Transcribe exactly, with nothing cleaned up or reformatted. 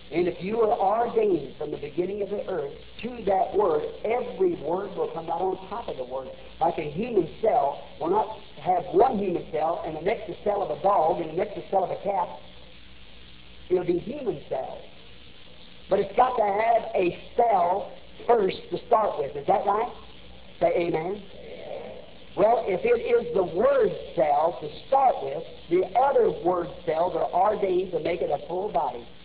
And if you are ordained from the beginning of the earth to that Word, every word will come out on top of the Word. Like a human cell will not have one human cell and the next the cell of a dog and the next the cell of a cat. It'll be human cells. But it's got to have a cell first to start with. Is that right? Say amen. Well, if it is the Word cell to start with, the other Word cells are ordained to make it a full body.